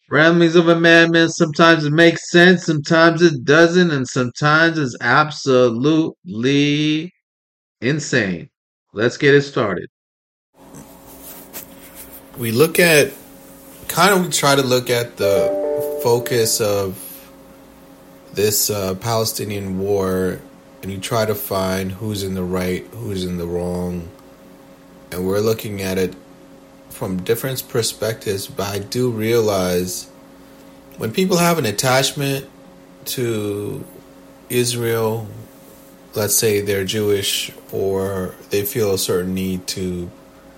Ramblings of a madman. Sometimes it makes sense, sometimes it doesn't, and sometimes it's absolutely insane. Let's get it started. We look at we try to look at the focus of this Palestinian war, and you try to find who's in the right, who's in the wrong, and we're looking at it from different perspectives. But I do realize when people have an attachment to Israel, let's say they're Jewish, or they feel a certain need to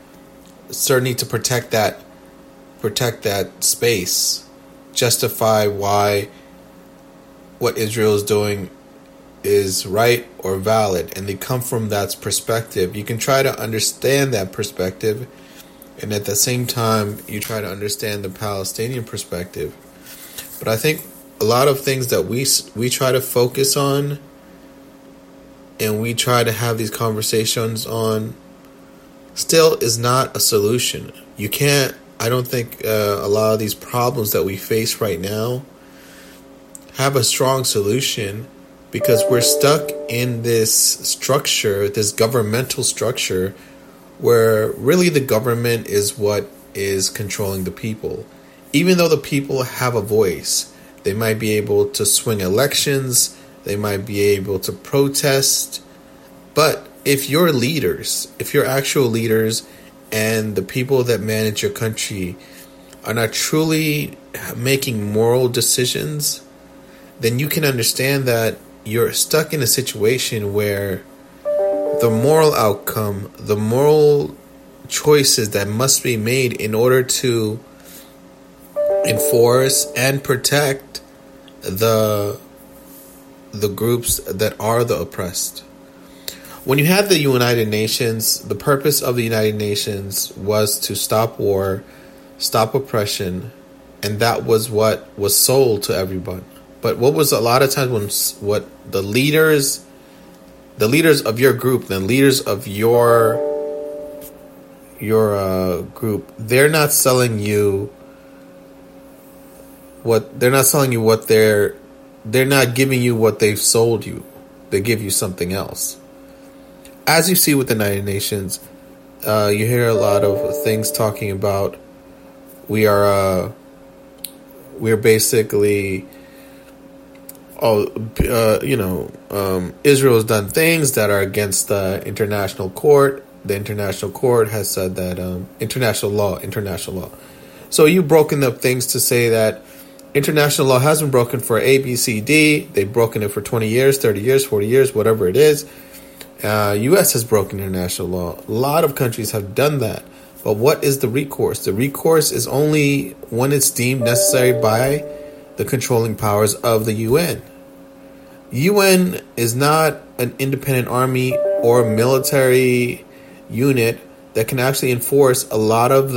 protect that space, justify why what Israel is doing is right or valid, and they come from that perspective. You can try to understand that perspective, and at the same time, you try to understand the Palestinian perspective. But I think a lot of things that we try to focus on, and we try to have these conversations on, still is not a solution. You can't. I don't think a lot of these problems that we face right now have a strong solution, because we're stuck in this structure, this governmental structure, where really the government is what is controlling the people. Even though the people have a voice, they might be able to swing elections, they might be able to protest, but if your leaders, if your actual leaders and the people that manage your country are not truly making moral decisions, then you can understand that you're stuck in a situation where the moral outcome, the moral choices that must be made in order to enforce and protect the groups that are the oppressed. When you had the United Nations, the purpose of the United Nations was to stop war, stop oppression, and that was what was sold to everyone. But what was a lot of times what the leaders of your group, the leaders of your group, they're not selling you what they're not giving you what they've sold you. They give you something else. As you see with the United Nations, you hear a lot of things talking about we're basically Israel has done things that are against the international court. The international court has said that international law. So you've broken up things to say that international law has been broken for A, B, C, D. They've broken it for 20 years, 30 years, 40 years, whatever it is. U.S. has broken international law. A lot of countries have done that. But what is the recourse? The recourse is only when it's deemed necessary by the controlling powers of the UN. UN is not an independent army or military unit that can actually enforce a lot of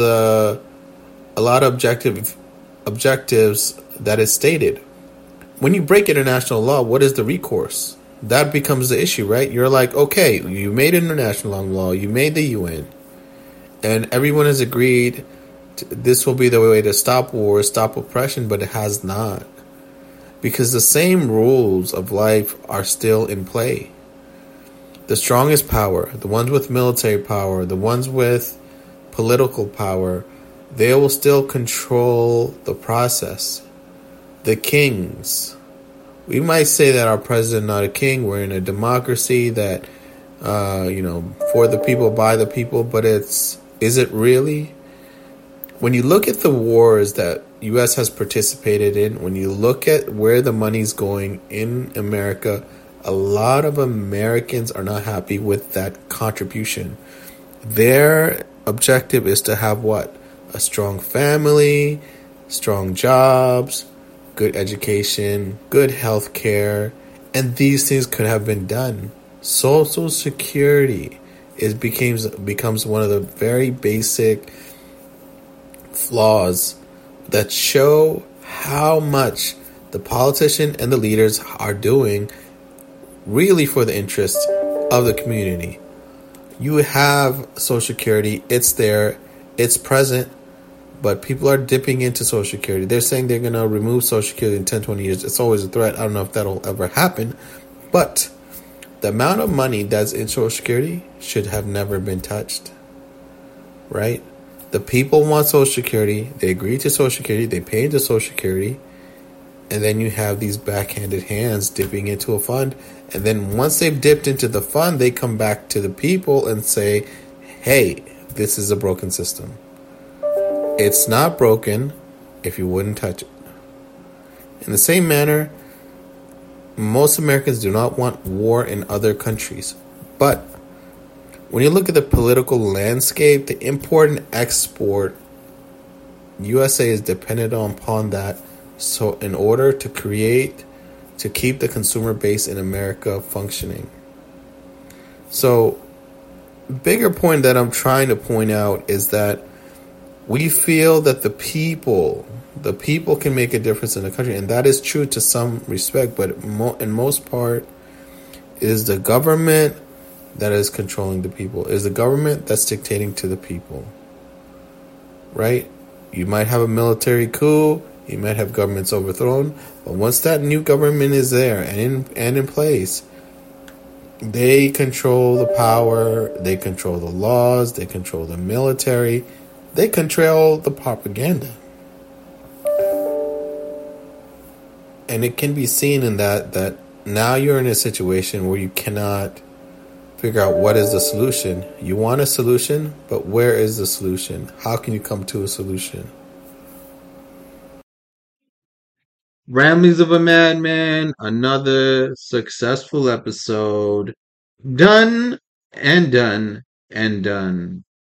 objectives that is stated. When you break international law, what is the recourse? That becomes the issue, right? You're like, okay, you made international law, you made the UN, and everyone has agreed this will be the way to stop war, stop oppression, but it has not. Because the same rules of life are still in play. The strongest power, the ones with military power, the ones with political power, they will still control the process. The kings. We might say that our president is not a king. We're in a democracy that, for the people, by the people. But is it really? When you look at the wars that U.S. has participated in, when you look at where the money's going in America, a lot of Americans are not happy with that contribution. Their objective is to have what? A strong family, strong jobs, good education, good health care, and these things could have been done. Social Security becomes one of the very basic flaws that show how much the politician and the leaders are doing really for the interests of the community. You have Social Security, it's there, it's present, but people are dipping into Social Security. They're saying they're going to remove Social Security in 10, 20 years. It's always a threat. I don't know if that'll ever happen. But the amount of money that's in Social Security should have never been touched. Right? The people want Social Security. They agree to Social Security. They pay into Social Security. And then you have these backhanded hands dipping into a fund. And then once they've dipped into the fund, they come back to the people and say, hey, this is a broken system. It's not broken if you wouldn't touch it. In the same manner, most Americans do not want war in other countries. But when you look at the political landscape, the import and export, USA is dependent upon that. So in order to keep the consumer base in America functioning. So, bigger point that I'm trying to point out is that we feel that the people can make a difference in the country, and that is true to some respect, but in most part, it is the government that is controlling the people. It is the government that's dictating to the people. Right? You might have a military coup, you might have governments overthrown, but once that new government is there and in place, they control the power, they control the laws, they control the military, they control the propaganda. And it can be seen in that now you're in a situation where you cannot figure out what is the solution. You want a solution, but where is the solution? How can you come to a solution? Ramblings of a Madman, another successful episode. Done and done and done.